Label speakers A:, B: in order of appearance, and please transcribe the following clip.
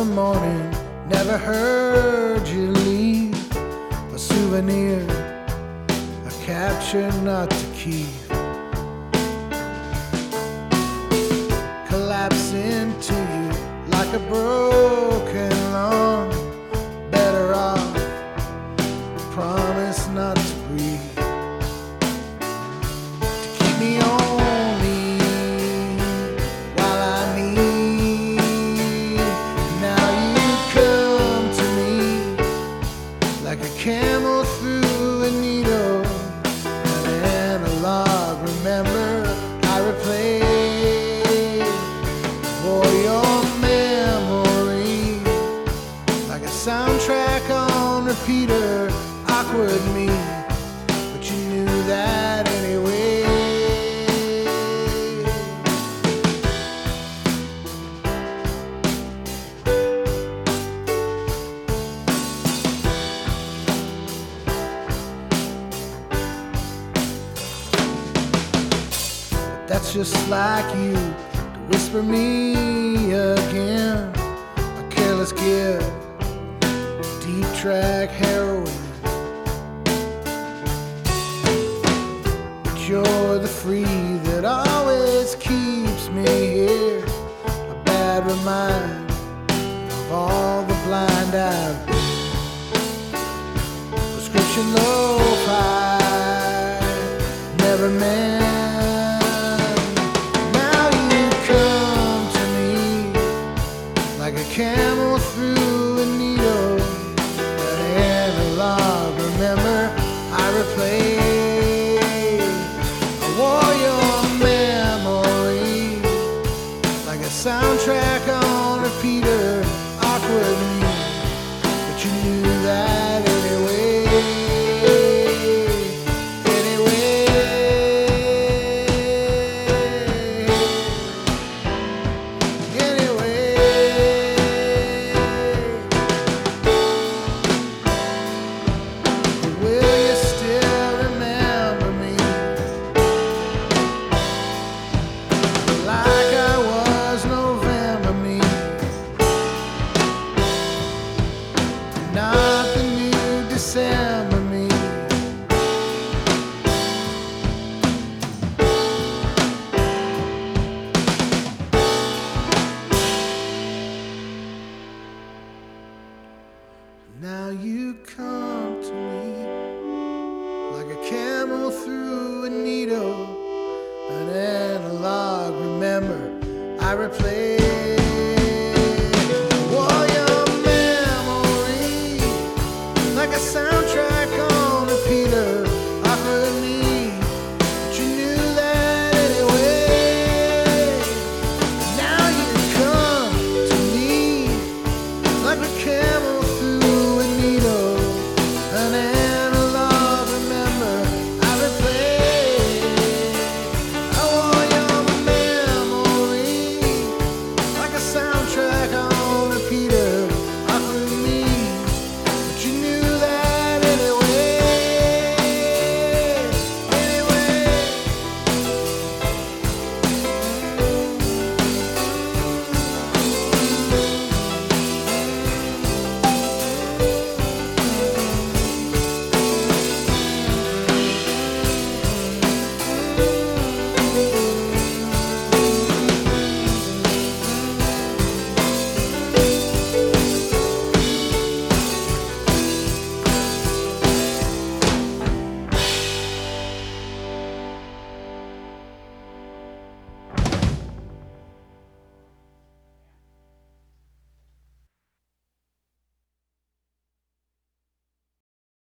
A: morning, never heard you leave. A souvenir, a capture not to keep. Collapse into you like a broken lawn. Better off, promise not to breathe. To keep me only while I need. Now you come to me like a camel through a needle. An analog, remember I replay for your memory like a soundtrack on repeater. Awkward me, but you knew that anyway. But that's just like you to whisper me again. A careless gift, deep track heroin. You're the free that always keeps me here. A bad reminder of all the blind I've been. Prescription lo-fi, never meant. Now you come to me like a camel through a needle. An analog, remember I replay. Soundtrack on repeater, awkward me, but you knew that anyway. Anyway, anyway. Will you still remember me like I was November me, not the new December me? Now you come to me like a camel through a needle. An analog, remember I replay.